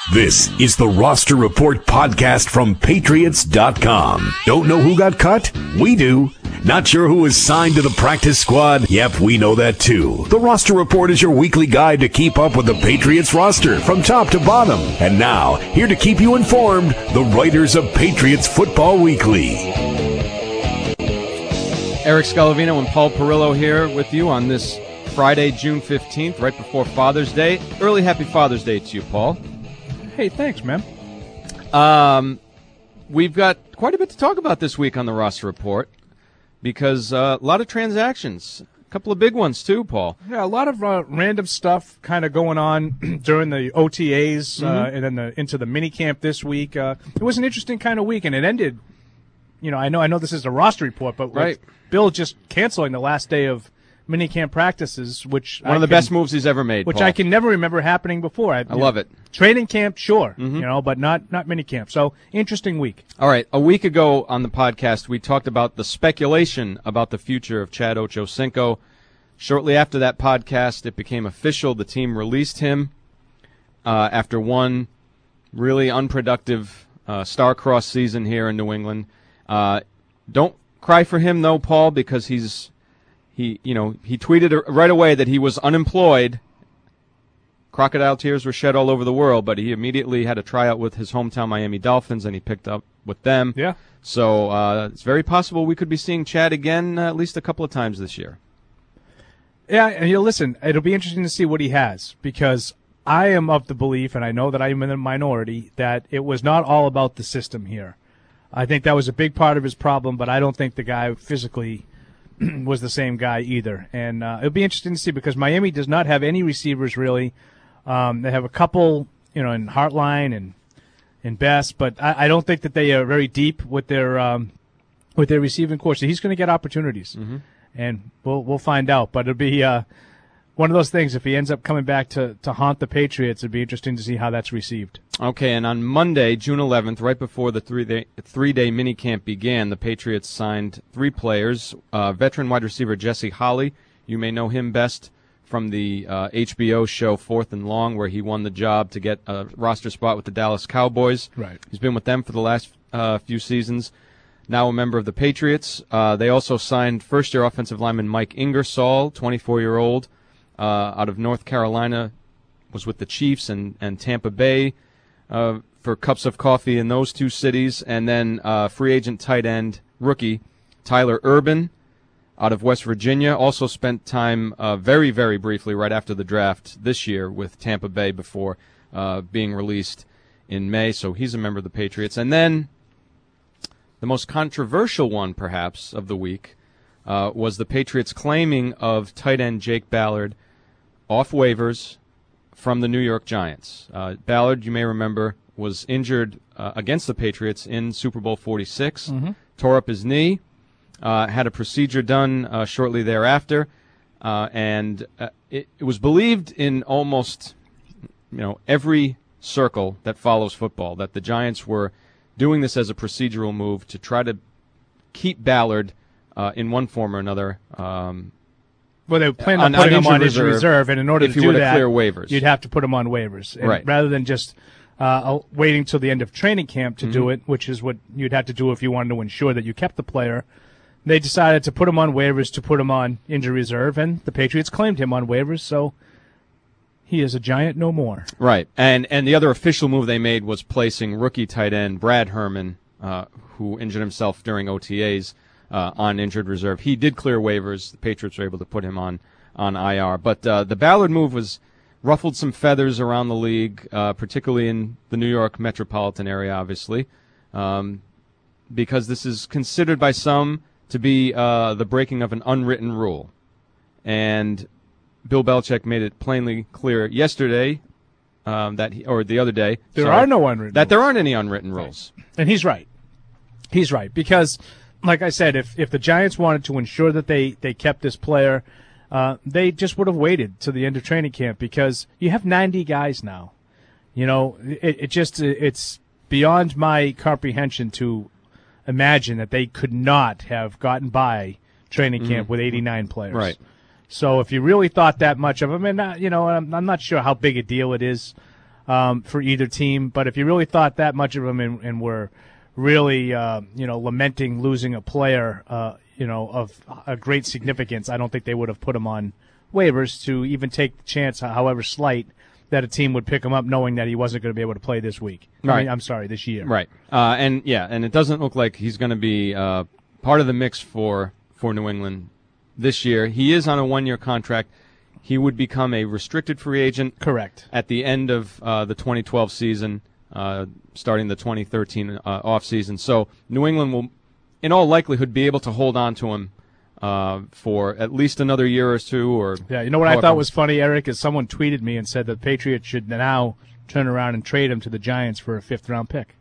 This is the Roster Report podcast from Patriots.com. Don't know who got cut? We do. Not sure who is signed to the practice squad? Yep, we know that too. The Roster Report is your weekly guide to keep up with the Patriots roster from top to bottom. And now, here to keep you informed, the writers of Patriots Football Weekly. Eric Scalavino and Paul Perillo here with you on this Friday, June 15th, right before Father's Day. Early happy Father's Day to you, Paul. Hey, thanks, man. We've got quite a bit to talk about this week on the Roster Report because a lot of transactions, a couple of big ones too, Paul. Yeah, a lot of random stuff kind of going on during the OTAs and then into the minicamp this week. It was an interesting kind of week, and it ended. You know, I know this is a roster report, but right. Bill just canceling the last day of minicamp practices, which one of the best moves he's ever made, which Paul. I can never remember happening before. I love it. Training camp, sure, but not minicamp. So interesting week. All right, a week ago on the podcast, we talked about the speculation about the future of Chad Ochocinco. Shortly after that podcast, it became official. The team released him after one really unproductive star-crossed season here in New England. Don't cry for him though, Paul, because he tweeted right away that he was unemployed. Crocodile tears were shed all over the world, but he immediately had a tryout with his hometown Miami Dolphins, and he picked up with them. Yeah. So it's very possible we could be seeing Chad again at least a couple of times this year. Yeah, and listen, it'll be interesting to see what he has, because I am of the belief, and I know that I am in the minority, that it was not all about the system here. I think that was a big part of his problem, but I don't think the guy physically was the same guy either. And it'll be interesting to see, because Miami does not have any receivers really. They have a couple, in Hartline and in Best, but I don't think that they are very deep with their receiving core. So he's going to get opportunities, and we'll find out. But it'll be one of those things. If he ends up coming back to haunt the Patriots, it'd be interesting to see how that's received. Okay, and on Monday, June 11th, right before the three-day minicamp began, the Patriots signed 3 players. Veteran wide receiver Jesse Holley, you may know him best from the HBO show 4th and Long, where he won the job to get a roster spot with the Dallas Cowboys. Right. He's been with them for the last few seasons. Now a member of the Patriots. They also signed first-year offensive lineman Mike Ingersoll, 24-year-old, out of North Carolina, was with the Chiefs and Tampa Bay for cups of coffee in those two cities. And then free agent tight end rookie Tyler Urban out of West Virginia, also spent time very, very briefly right after the draft this year with Tampa Bay before being released in May. So he's a member of the Patriots. And then the most controversial one, perhaps, of the week was the Patriots claiming of tight end Jake Ballard off waivers from the New York Giants. Ballard, you may remember, was injured against the Patriots in Super Bowl 46, tore up his knee, had a procedure done shortly thereafter, and it was believed in almost every circle that follows football that the Giants were doing this as a procedural move to try to keep Ballard in one form or another. Well, they planned on putting him on injury reserve, and in order to do that, clear waivers, you'd have to put him on waivers, right? Rather than just waiting till the end of training camp to do it, which is what you'd have to do if you wanted to ensure that you kept the player. They decided to put him on waivers, to put him on injury reserve, and the Patriots claimed him on waivers, so he is a Giant no more. Right, and the other official move they made was placing rookie tight end Brad Herman, who injured himself during OTAs, on injured reserve. He did clear waivers. The Patriots were able to put him on IR. But the Ballard move ruffled some feathers around the league, particularly in the New York metropolitan area, obviously, because this is considered by some to be the breaking of an unwritten rule. And Bill Belichick made it plainly clear yesterday the other day. There are no unwritten rules. There aren't any unwritten rules. And he's right. He's right, because like I said, if the Giants wanted to ensure that they kept this player, they just would have waited to the end of training camp, because you have 90 guys now. It's beyond my comprehension to imagine that they could not have gotten by training camp with 89 players. Right. So if you really thought that much of them, and I'm not sure how big a deal it is. for either team. But if you really thought that much of him and were really, lamenting losing a player, of a great significance, I don't think they would have put him on waivers to even take the chance, however slight, that a team would pick him up knowing that he wasn't going to be able to play this week. Right. This year. Right. And it doesn't look like he's going to be part of the mix for New England this year. He is on a 1-year contract. He would become a restricted free agent. Correct. At the end of the 2012 season, starting the 2013 offseason. So New England will, in all likelihood, be able to hold on to him for at least another year or two. Or yeah, you know what I thought was funny, Eric, is someone tweeted me and said the Patriots should now turn around and trade him to the Giants for a 5th-round pick.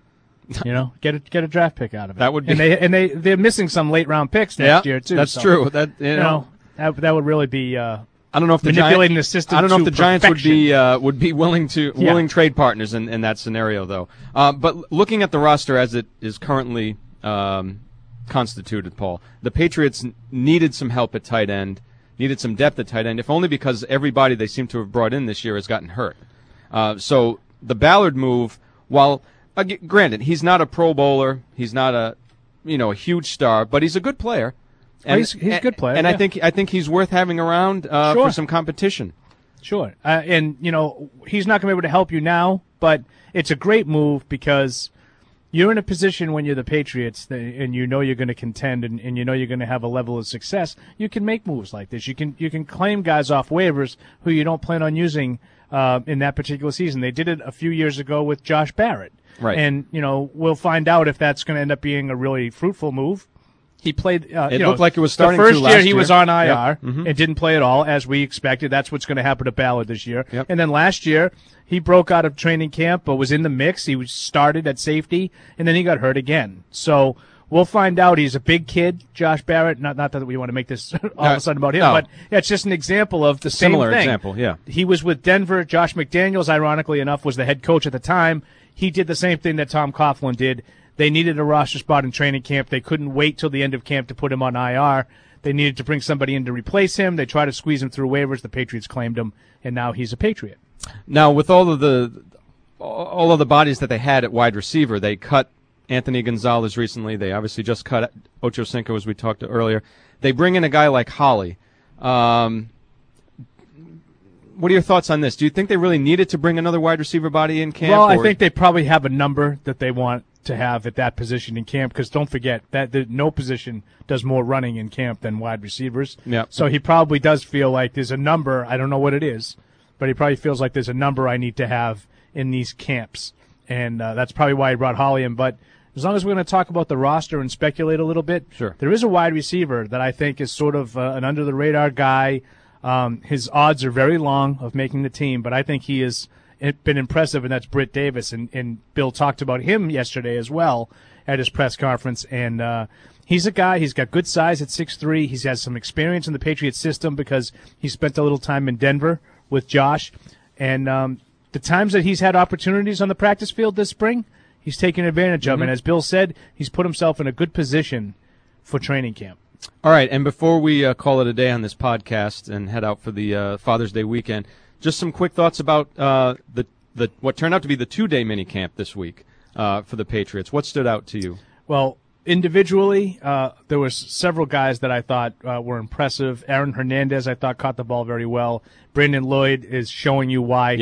Get a draft pick out of it. That would be, and they're missing some late-round picks next year too. That's true. That that would really be. I don't know if manipulating the system. I don't know if the perfection. Giants would be willing trade partners in that scenario, though. But looking at the roster as it is currently constituted, Paul, the Patriots needed some help at tight end, needed some depth at tight end, if only because everybody they seem to have brought in this year has gotten hurt. So the Ballard move, while granted he's not a Pro Bowler, he's not a huge star, but he's a good player. And, he's a good player, and yeah. I think he's worth having around for some competition. Sure, and he's not going to be able to help you now, but it's a great move because you're in a position when you're the Patriots and you're going to contend and you're going to have a level of success. You can make moves like this. You can claim guys off waivers who you don't plan on using in that particular season. They did it a few years ago with Josh Barrett, right? And we'll find out if that's going to end up being a really fruitful move. He played. It looked like it was starting the first to last year. He was on IR Yep. Mm-hmm. and didn't play at all, as we expected. That's what's going to happen to Ballard this year. Yep. And then last year, he broke out of training camp, but was in the mix. He was started at safety, and then he got hurt again. So we'll find out. He's a big kid, Josh Barrett. Not that we want to make this all of a sudden about him, but it's just an example of the similar same thing. Example, yeah. He was with Denver. Josh McDaniels, ironically enough, was the head coach at the time. He did the same thing that Tom Coughlin did. They needed a roster spot in training camp. They couldn't wait till the end of camp to put him on IR. They needed to bring somebody in to replace him. They tried to squeeze him through waivers. The Patriots claimed him, and now he's a Patriot. Now, with all of the bodies that they had at wide receiver, they cut Anthony Gonzalez recently. They obviously just cut Ocho Cinco, as we talked earlier. They bring in a guy like Holly. What are your thoughts on this? Do you think they really needed to bring another wide receiver body in camp? Well, I think they probably have a number that they want to have at that position in camp, because don't forget that no position does more running in camp than wide receivers. Yep. So he probably does feel like there's a number, I don't know what it is, but he probably feels like there's a number I need to have in these camps. And that's probably why he brought Holly in. But as long as we're going to talk about the roster and speculate a little bit, sure. There is a wide receiver that I think is sort of an under-the-radar guy. His odds are very long of making the team, but I think he has been impressive, and that's Britt Davis. And Bill talked about him yesterday as well at his press conference. And he's a guy, he's got good size at 6'3". He has some experience in the Patriots system because he spent a little time in Denver with Josh. And the times that he's had opportunities on the practice field this spring, he's taken advantage of. And as Bill said, he's put himself in a good position for training camp. All right, and before we call it a day on this podcast and head out for the Father's Day weekend, just some quick thoughts about the what turned out to be the 2-day mini camp this week for the Patriots. What stood out to you? Well, individually, there was several guys that I thought were impressive. Aaron Hernandez, I thought, caught the ball very well. Brandon Lloyd is showing you why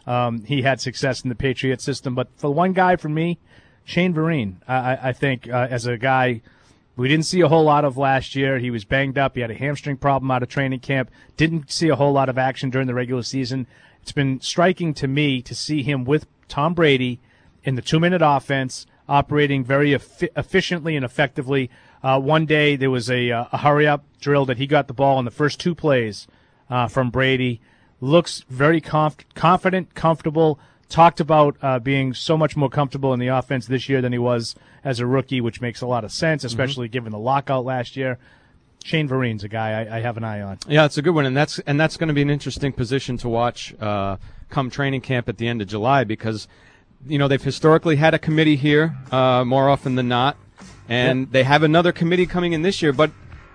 he had success in the Patriot system. But for one guy, for me, Shane Vereen, I think as a guy we didn't see a whole lot of last year. He was banged up. He had a hamstring problem out of training camp. Didn't see a whole lot of action during the regular season. It's been striking to me to see him with Tom Brady in the 2-minute offense, operating very efficiently and effectively. One day there was a hurry-up drill that he got the ball in the first 2 plays from Brady. Looks very confident, comfortable. Talked about being so much more comfortable in the offense this year than he was as a rookie, which makes a lot of sense, especially given the lockout last year. Shane Vereen's a guy I have an eye on. Yeah, it's a good one, and that's going to be an interesting position to watch come training camp at the end of July, because they've historically had a committee here more often than not, and they have another committee coming in this year. But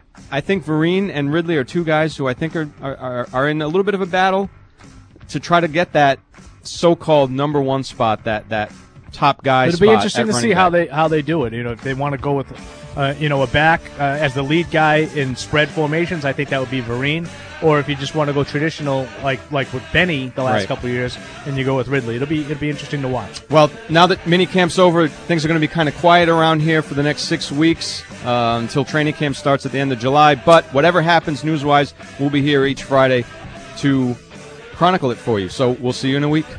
I think Vereen and Ridley are 2 guys who I think are in a little bit of a battle to try to get that so-called number one spot, that top guy It'll spot. be interesting to at see running back. how they do it. If they want to go with a back as the lead guy in spread formations, I think that would be Vereen. Or if you just want to go traditional, like with Benny the last couple of years, and you go with Ridley, it'll be interesting to watch. Well, now that minicamp's over, things are going to be kind of quiet around here for the next 6 weeks until training camp starts at the end of July. But whatever happens news-wise, we'll be here each Friday to chronicle it for you. So we'll see you in a week.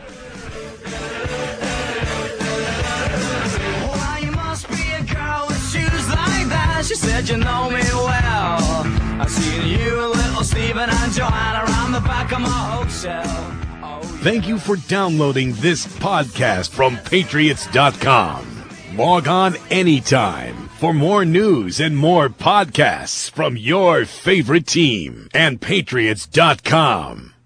She said, you know me well. I've seen you, little Stephen and Joanna around the back of my hotel. Thank you for downloading this podcast from Patriots.com. Log on anytime for more news and more podcasts from your favorite team and Patriots.com.